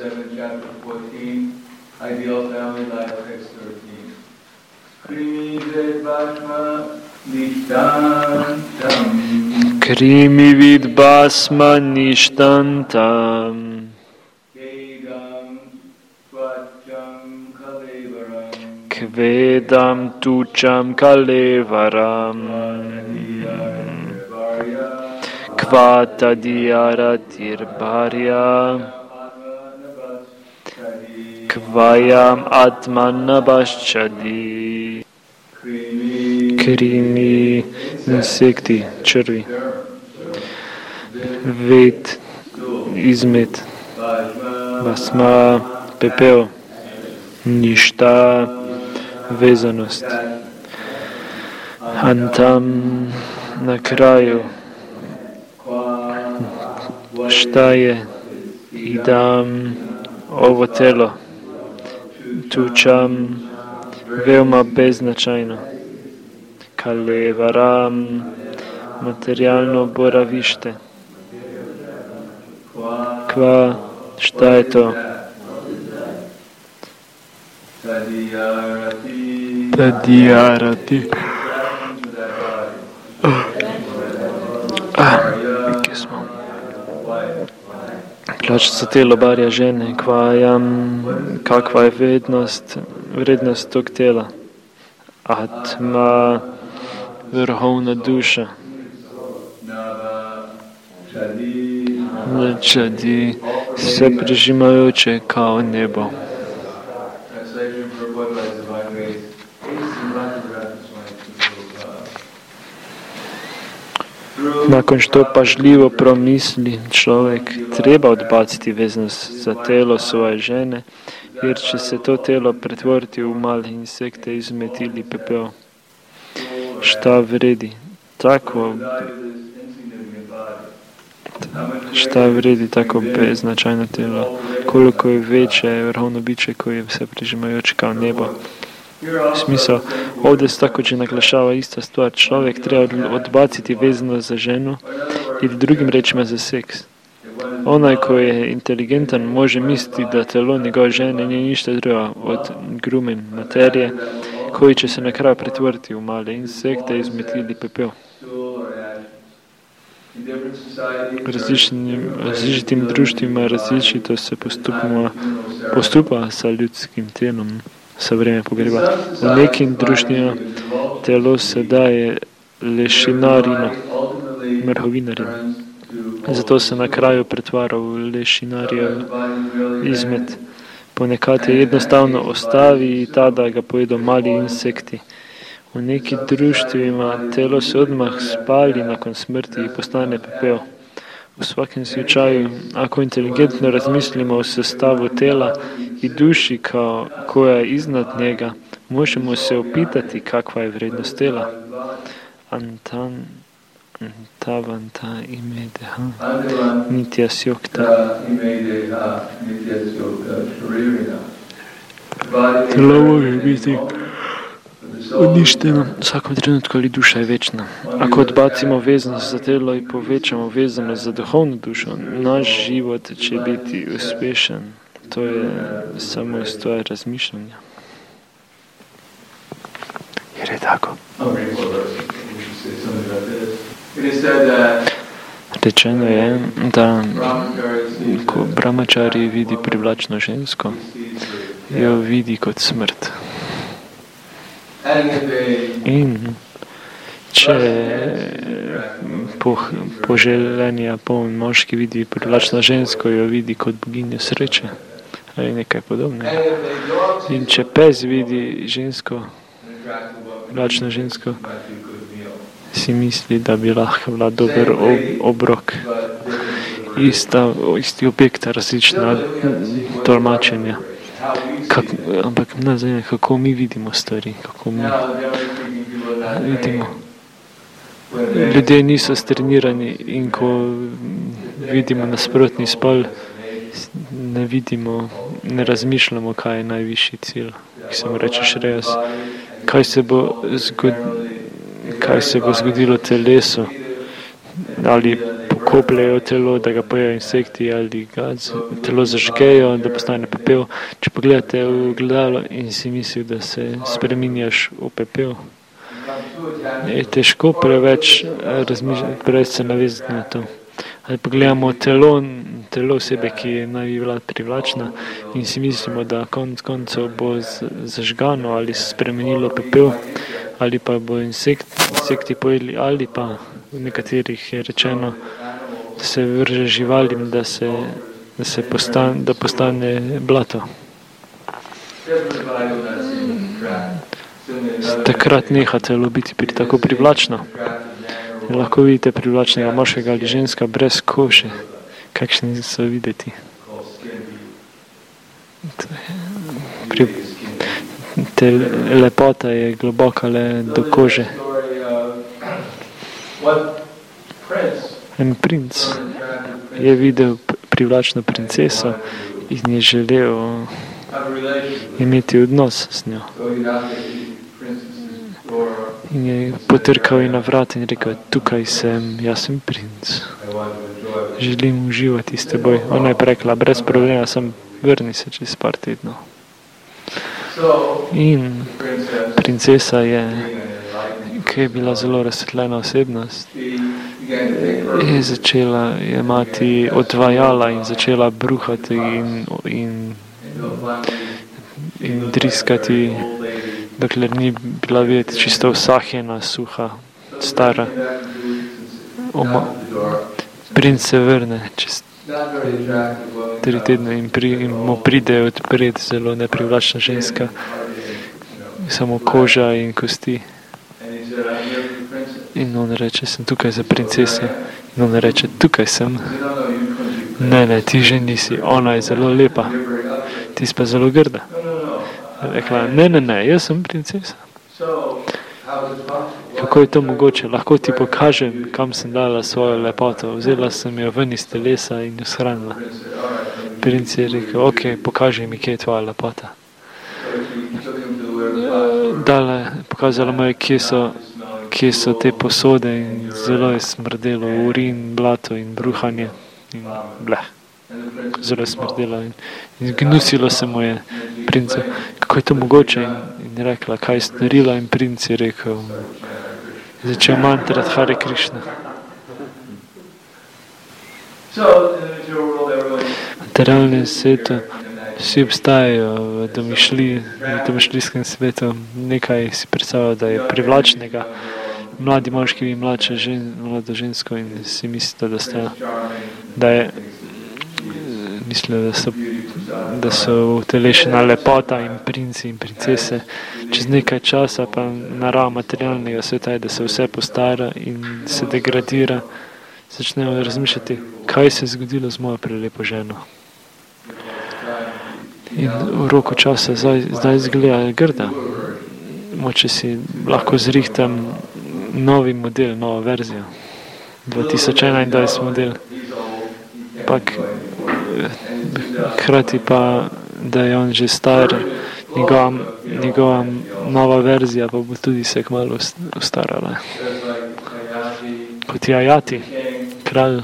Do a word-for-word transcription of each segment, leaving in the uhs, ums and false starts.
seven, chapter fourteen, Ideal Family Life, text thirteen. Krimi Vedbhasma Nishtantam. Krimi Vedbhasma Nishtantam. Kvedam tucham kalevaram. Kvata diyaratir bharya. Kvayam atman nabashchadi. Krimi, insekti, črvi. Ved, izmet. Basma, pepeo. Ništa, vezanost. Antam, na kraju. Šta je? Idam, ovo telo. Tučam, veoma beznačajno. Kalevaram, materijalno boravište. Kva, šta je to? Tadiyarati. Ah, kje smo? Plačca telo barja žene, kvajam, kakva je vrednost, vrednost tog tela. Atma, vrhovna duša. Čadi, se prežimajoče kao nebo. Nakon što pažljivo promisli človek, treba odbaciti veznost za telo svoje žene, jer će se to telo pretvoriti u male insekte, izmet ili pepeo. Šta vredi? Tako, šta vredi tako beznačajno telo? Koliko je veće vrhovno biće koje se prežimajoče kao nebo? Smisao, ovdje se također naglašava ista stvar. Čovjek treba odbaciti vezano za ženu ili drugim rečima za seks. Onaj koji je inteligentan može misliti da telo njegove žene nije ništa drugo od grume materije koji će se na kraju pretvoriti u male insekte, izmet ili pepeo. Različitim, različitim društvima različito se postupima, postupa sa ljudskim telom sa vrijeme pogreba. U nekim društvima telo se daje lešinarima, mrhovinarima. Zato se na kraju pretvara u lešinarija izmet. Ponekad je jednostavno ostavi i tada ga pojedu mali insekti. U nekim društvima telo se odmah spali nakon smrti i postane pepeo. U svakom slučaju, ako inteligentno razmislimo o sastavu tela i duši kao koja je iznad njega, možemo se opitati kakva je vrednost tela. Antan, antavanta imedeha, nitya syokta. Telo može biti uništeno u svakom trenutku, ali duša je večna. Ako odbacimo veznost za telo i povećamo vezanost za duhovnu dušu, naš život će biti uspješan. To je samo stvar razmišljanja. Jer je tako. Rečeno je da ko brahmačari vidi privlačno žensko, jo vidi kot smrt. In če po, poželjenja poln moški vidi privlačno žensko, jo vidi kot boginjo sreče ali nekaj podobnega. In če pes vidi žensko, privlačno žensko, si misli, da bi lahko bila dober ob, obrok. Ista, isti objekt, različna tolmačenja. Kak, ampak nas zanima, kako mi vidimo stvari, kako mi vidimo. Ljudje niso strenirani in ko vidimo nasprotni spol, ne vidimo, ne razmišljamo, kaj je najvišji cilj. Ki se mu reče šrejas. Kaj se bo zgodilo, kaj se bo zgodilo telesu, ali kopljejo telo, da ga pojejo insekti ali ga telo zažgejo, da postane pepel. Če pogledate v gledalo in si misli, da se spreminjaš v pepel, je težko preveč razmišljati, preveč se navezati na to. Ali pogledamo telo, telo osebe, ki naj bi bila privlačna in si mislimo, da konc koncev bo zažgano ali se spremenilo pepel, ali pa bo insekt, insekti pojedli, ali pa v nekaterih je rečeno, da se vrže živalim, da, se, da, se postane, da postane blato. Takrat neha telo biti pri tako privlačno. Lahko vidite privlačnega moškega ali ženska brez kože, kakšni so videti. Pri, te lepota je globoka le do kože. En princ je videl privlačno princeso in je želel imeti odnos s njo. In je potrkal in na vrat in rekel, tukaj sem, jaz sem princ. Želim uživati s teboj. Ona je rekla, brez problema, sem vrni se čez par tednov. In princesa je, ki je bila zelo razsvetljena osebnost, je začela imati odvajala in začela bruhati in, in, in driskati, dokler ni bila videti čisto usahjena, suha, stara. Oma. Princ se vrne čez tri tedne in, pri, in mu pride odpred zelo neprivlačna ženska, samo koža in kosti. In on reče, sem tukaj za princese. In on reče, tukaj sem. Ne, ne, ti že nisi, ona je zelo lepa, ti si pa zelo grda. Rekla, ne, ne, ne, jaz sem princesa. Kako je to mogoče? Lahko ti pokažem, kam sem dala svojo lepoto. Vzela sem jo ven iz telesa in jo shranila. Princ je rekel, ok, pokaži mi, kje je tvoja lepota. Dala, pokazala mu je, kje so, kje so te posode in zelo je smrdelo, urin, blato in bruhanje in bleh. Zelo je smrdelo in, in gnusilo se mu je princu. Kako je to mogoče? In, in rekla, kaj je storila, in princ je rekel, je začel mantrat Hare Krishna. V materialnem svetu vsi obstajajo v domišljiji, v domišljijskem svetu, nekaj si predstavlja, da je privlačnega. Mladi moški in mlada žen, mlado žensko in si mislite, da sta, da je, mislijo, da so, da so utelešena lepota in princi in princese. Čez nekaj časa pa narava materialnega sveta je, da se vse postara in se degradira. Začnemo razmišljati, kaj se je zgodilo z mojo prelepo ženo. In v roku časa zdaj, zdaj izgleda grda. Moče si lahko zrihtam novi model, novo verzijo. dva tisoč enaindvajset model. Pak hkrati pa, da je on že star, njegova, njegova nova verzija pa bo tudi se kmalu ustarala. Kot je Ajati, kralj.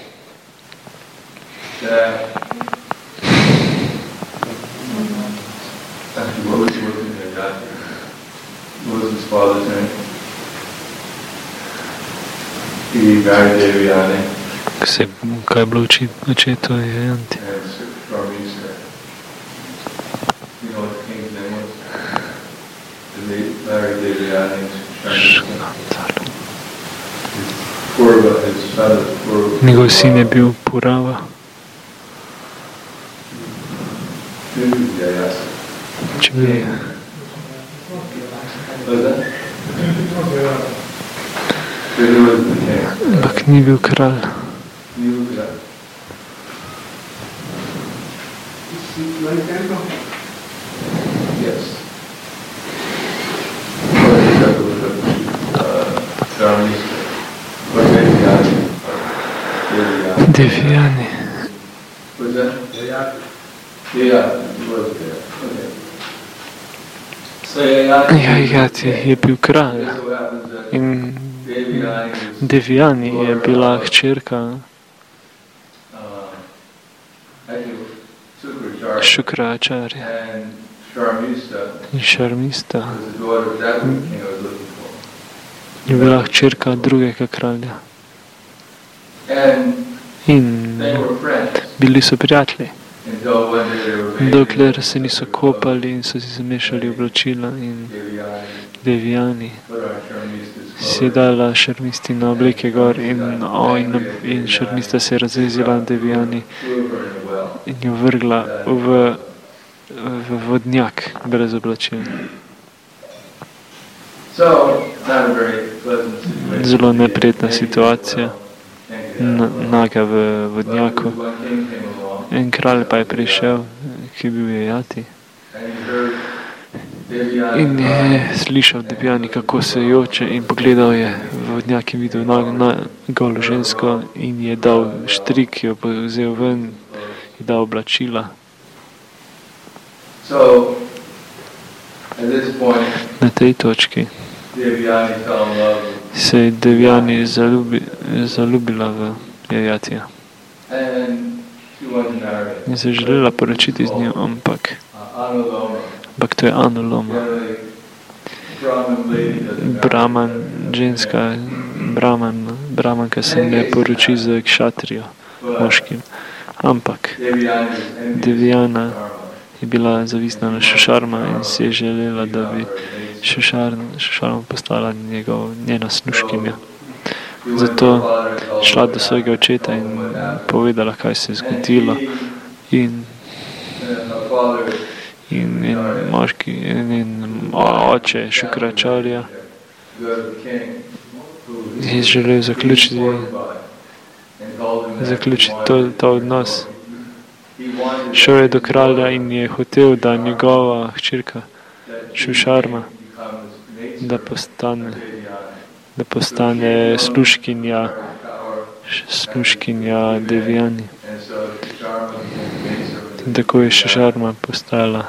Kaj je bilo očeto je Ajanti? Njegov sin je bil Purava. Če bi... Ampak ni bil kralj. Devijani. Ajati je bil kralj in Devijani je bila hčerka Šukracharya in Šarmista je bila hčerka drugega kralja. In bili so prijatelji, dokler se niso kopali in so si zamešali oblačila in Devijani si je dala Šarmisti na obleke gor in, oh, in, in Šarmista se je razvezila na Devijani in jo vrgla v, v vodnjak brez oblačil. Zelo neprijetna situacija, naga v vodnjaku. En kralj pa je prišel, ki bil je Jati. In je slišal Devijani, kako se joče, in pogledal je v vodnjak in videl na, na golo žensko in je dal štrik, jo pa vzel ven in dal oblačila. Na tej točki se je Devijani zalubi, zalubila v Jajatija in se je želela poročiti z njim, ampak ampak to je Anuloma. Brahman, ženska, Brahman, Brahmanka se ne poroči z kšatrijo, moškim. Ampak Devijana je bila zavisna na Šušarma in si je želela, da bi Šušarma postala njegov, njena služkinja. Zato šla do svojega očeta in povedala, kaj se je zgodilo. In in, in moški in, in oče Šukracharya je želel zaključiti, zaključiti to, to odnos. Šel je do kralja in je hotel, da njegova hčerka Šušarma da postane, da postane služkinja, služkinja Devijani. In tako je Šušarma postala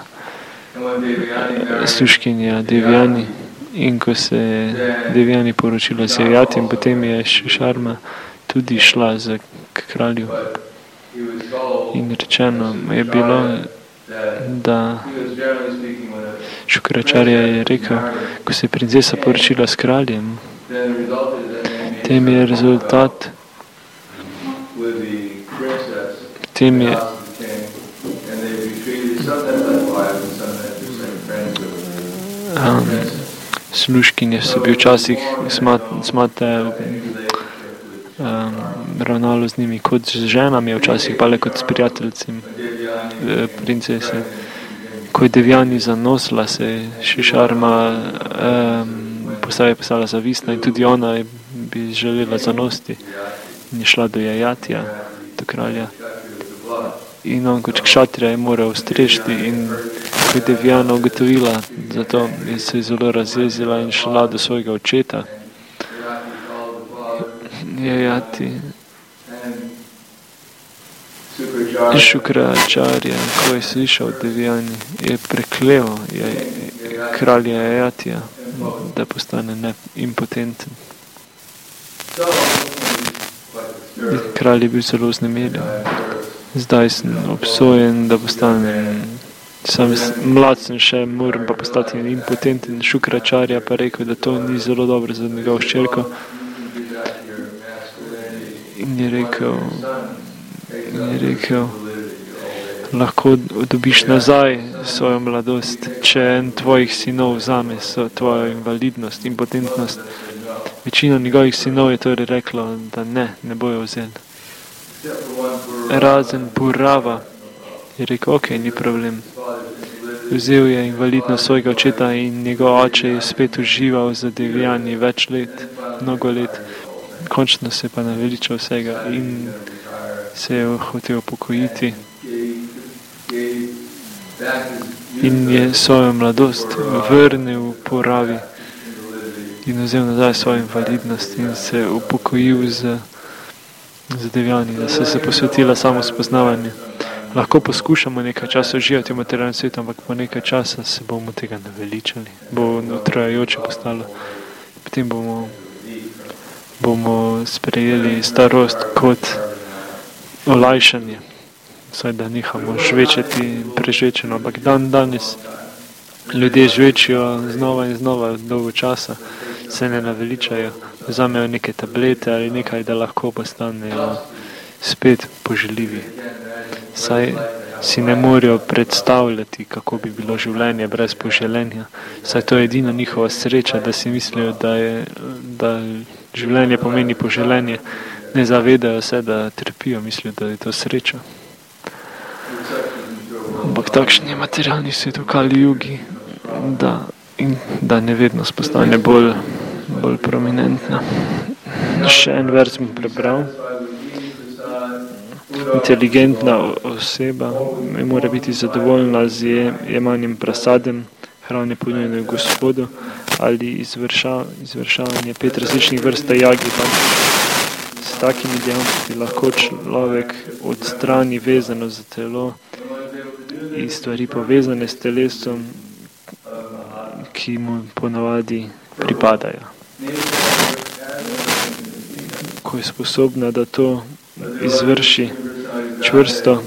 služkinja Devijani. In ko se je Devijani poročila z Jajatim, potem je Šušarma tudi šla za kralju. In rečeno je bilo, da Šukracharya je rekel, ko se je princesa poročila s kraljem, tem je rezultat, tem je um, služkinje so bi včasih smate um, ravnalo z njimi kot z ženami, včasih pa le kot s prijateljcem princese. Ko je Devijani zanosila, se je Šušarma um, postala, postala zavistna in tudi ona bi želela zanosti in je šla do Jajatija, do kralja. In on kot kšatrija je moral ustrešiti in ko je Devijana ugotovila, zato je se zelo razjezila in šla do svojega očeta. Jajati Šukracharya, ko je slišal Devijani, je preklel je kralja Jajatija, da postane ne, impotenten. Kralj je bil zelo vznemirjen. Zdaj sem obsojen, da postanem, sam mlad sem še, moram pa postati impotenten. Šukracharya pa rekel, da to ni zelo dobro za njegovo hčerko. In je rekel, in je rekel, lahko dobiš nazaj svojo mladost, če en tvojih sinov vzame tvojo invalidnost, impotentnost. Večina njegovih sinov je torej reklo, da ne, ne bojo vzeli. Razen Burava je rekel, ok, ni problem. Vzel je invalidnost svojega očeta in njegov oče je spet užival za Devijani več let, mnogo let. Končno se pa naveličal vsega in se je hotel upokojiti. In je svojo mladost vrnil po ravi in vzel nazaj svojo invalidnost in se upokojil z, z Devijani, da se se posvetila samo spoznavanju. Lahko poskušamo nekaj časa uživati v materialnem svetu, ampak po nekaj časa se bomo tega naveličali. Bo utrajajoče postalo. Potem bomo, bomo sprejeli starost kot olajšanje. Vsaj da nehamo žvečeti prežvečeno, ampak dan danes ljudje žvečijo znova in znova dolgo časa, se ne naveličajo, vzamejo neke tablete ali nekaj, da lahko postanejo spet poželjivi. Saj si ne morejo predstavljati, kako bi bilo življenje brez poželenja. Saj to je edina njihova sreča, da si mislijo, da, je, da življenje pomeni poželenje. Ne zavedajo se, da trpijo, mislijo, da je to sreča. Ampak takšen je materialni svet v Kali Jugi, da, in, da nevednost postane bolj, bolj prominentna. Še en vers bom prebral. Inteligentna oseba mora biti zadovoljna z jemanjem prasadem, hrane ponujene Gospodu ali izvrša, izvršavanje pet različnih vrsta jagi. S takimi dejavnosti lahko človek odstrani vezano za telo in stvari povezane s telesom, ki mu ponavadi pripadajo. Ko je sposobna, da to izvrši čvrsto,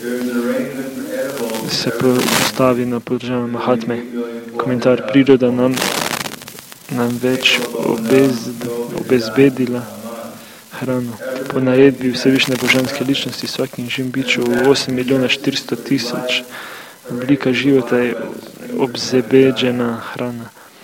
se postavi na položaj Mahatme. Komentar: priroda nam, nam več obez, obezbedila hrano. Po naredbi vsevišnje božanske ličnosti vsakim živim biču v osem milijonov štiristo tisoč oblika života je obzebeđena hrana.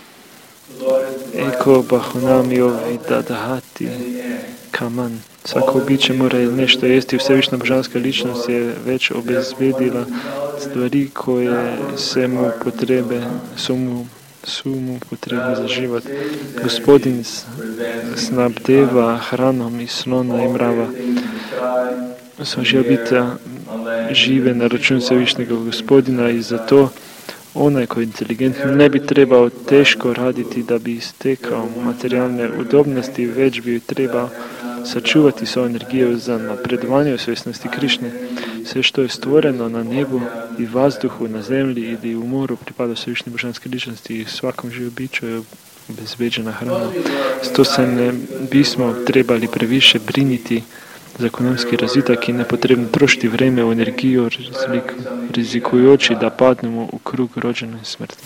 Eko bahunamijo vidadahati kaman. Vsako biče mora nešto jesti, vsevišnja božanska ličnost je več obezbedila stvari, koje se mu potrebe, so mu, so mu potrebe za život. Gospodin snabdeva hranom iz slona in mrava. Svažija bita žive na račun vsevišnjega Gospodina in zato onaj, ko je inteligentni, ne bi trebao teško raditi, da bi iztekal materialne udobnosti, već bi treba sačuvati svoju energiju za napredovanje u svjesnosti Krišne. Sve što je stvoreno na nebu i vazduhu, na zemlji ili u moru pripada svevišnje božanske ličnosti i svakom živu biću je obezbeđena hrana. Sto se ne bismo trebali previše briniti za ekonomski razvitak i nepotrebno trošiti vreme u energiju rizikujući da padnemo u krug rođene smrti.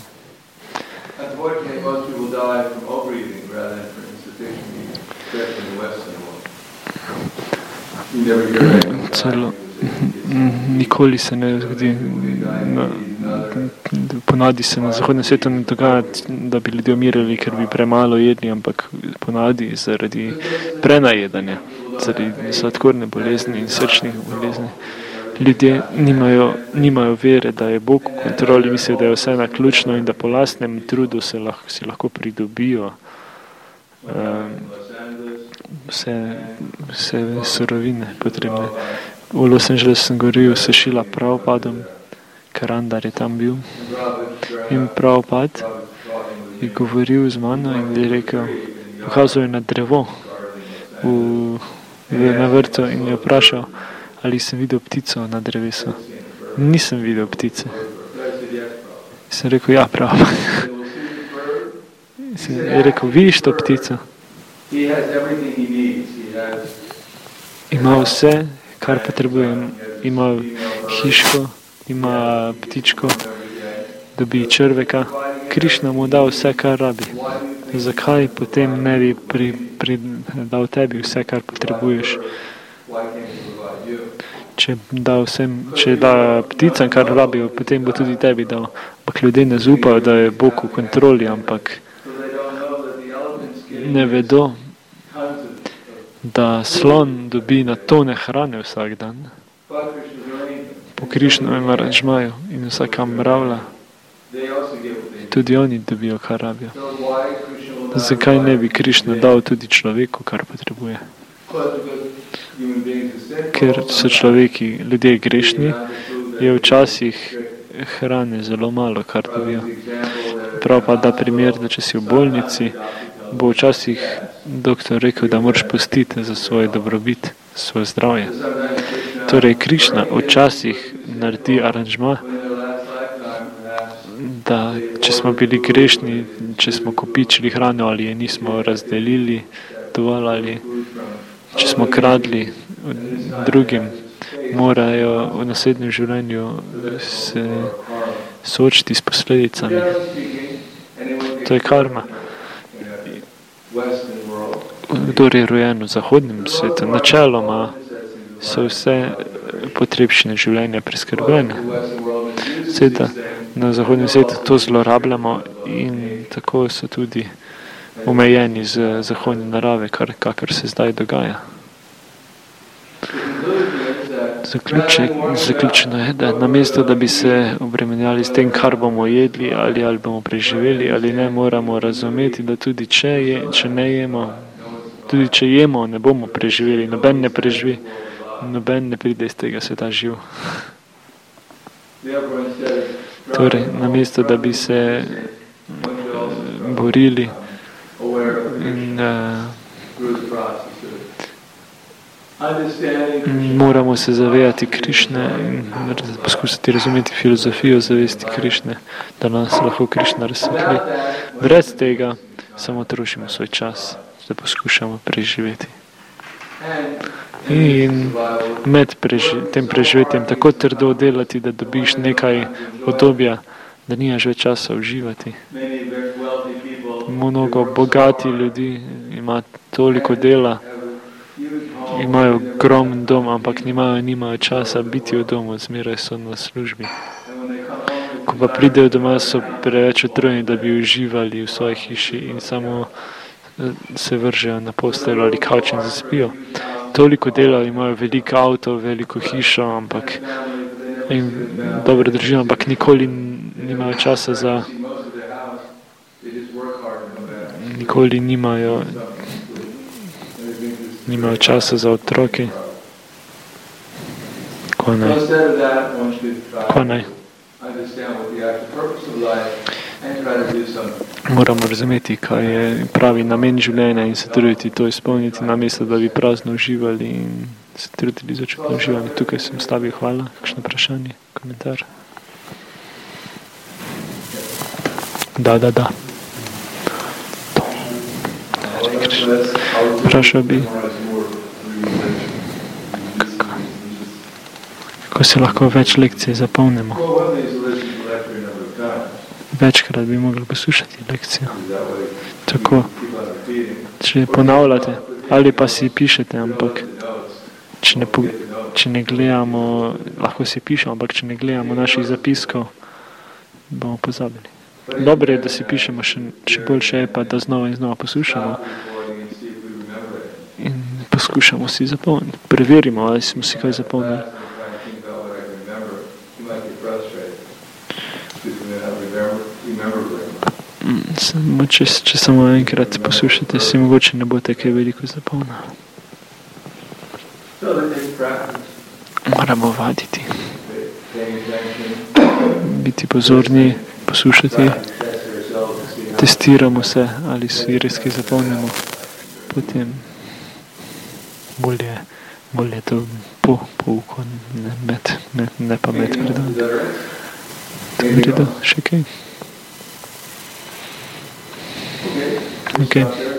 Celo nikoli se ne zgodi, na, ponadi se na zahodnem svetu ne dogaja, da bi ljudje umirali, ker bi premalo jedli, ampak ponadi zaradi prenajedanja, zaradi sladkorne bolezni in srčnih bolezni. Ljudje nimajo, nimajo vere, da je Bog v kontroli, mislijo, da je vse naključno in da po lastnem trudu se lahko, si lahko pridobijo um, vse, vse surovine potrebne. V Los Angeles sem govoril s Šila Prabhupadom, Karandar je tam bil. In Prabhupad je govoril z mano in je rekel, pokazal je na drevo v, v, na vrtu in je vprašal, ali sem videl ptico na drevesu. Nisem videl ptice. Sem rekel, ja, Prabhupad. Je rekel, vidiš to ptico? Ima vse, kar potrebujem. Ima hiško, ima ptičko, dobi črveka. Krišna mu da vse, kar rabi. Zakaj potem ne bi pri, pri, dal tebi vse, kar potrebuješ? Če da, vsem, če da pticam, kar rabijo, potem bo tudi tebi dal. Ampak ljudje ne zaupajo, da je Bog v kontroli, ampak ne vedo, da slon dobi na tone hrane vsak dan. Po Krišnovem aranžmaju in vsaka mravlja, tudi oni dobijo, kar rabijo. Zakaj ne bi Krišna dal tudi človeku, kar potrebuje? Ker so človeki, ljudje grešni, je včasih hrane zelo malo, kar dobijo. Prav pa da primer, da če si v bolnici, bo včasih doktor rekel, da moraš postiti za svoje dobrobit, svoje zdravje. Torej, Krišna včasih naredi aranžma, da če smo bili grešni, če smo kopičili hrano ali je nismo razdelili dovolj ali če smo kradli drugim, morajo v naslednjem življenju se soočiti s posledicami. To je karma. Kdor je rojen v zahodnem svetu, načeloma so vse potrebščine življenja preskrbljene. Seveda, na zahodnem svetu to zlorabljamo in tako so tudi omejeni z zahodne narave, kar, kakor se zdaj dogaja. Zaključek, zaključeno je, da namesto, da bi se obremenjali s tem, kar bomo jedli ali, ali bomo preživeli ali ne, moramo razumeti, da tudi če, je, če ne jemo, tudi če jemo, ne bomo preživeli, noben ne preživi, noben ne pride iz tega sveta živ. Torej, namesto, da bi se borili in uh, moramo se zavedati Krišne in poskusiti razumeti filozofijo zavesti Krišne, da nas lahko Krišna razsvetli. Brez tega samo trošimo svoj čas, da poskušamo preživeti. In med preži, tem preživetjem tako trdo delati, da dobiš nekaj obdobja, da nimaš več časa uživati. Mnogo bogati ljudi ima toliko dela, imajo ogromen dom, ampak nimajo, nimajo časa biti v domu, zmeraj so na službi. Ko pa pridejo doma, so preveč utrujeni, da bi uživali v svoji hiši in samo se vržejo na posteljo ali kavč in zaspijo. Toliko dela, imajo veliko avto, veliko hišo, ampak in dobro držijo, ampak nikoli nimajo časa za nikoli nimajo nimajo časa za otroke. Ko naj? Ko naj? Moramo razumeti, kaj je pravi namen življenja in se truditi to izpolniti, namesto da bi prazno uživali in se trudili za čutno uživanje. Tukaj sem stavil, hvala. Kakšno vprašanje, komentar? Da, da, da. Vprašal bi, kako se lahko več lekcij zapolnimo. Večkrat bi mogli poslušati lekcijo. Tako, če ponavljate, ali pa si pišete, ampak če ne, če ne gledamo, lahko si pišemo, ampak če ne gledamo naših zapiskov, bomo pozabili. Dobro je, da si pišemo, še, še boljše je pa, da znova in znova poslušamo in poskušamo si zapolniti. Preverimo, ali smo si kaj zapolnili. Samo, če, če samo enkrat poslušate, si mogoče ne bo tako veliko zapolnil. Moramo vaditi. Biti pozorni, poslušati, testiramo se, ali si res kaj zapolnimo. Potem bolje, bolje to po pouku, ne, med, med, ne pa med predom. V redu, še kaj? Okay.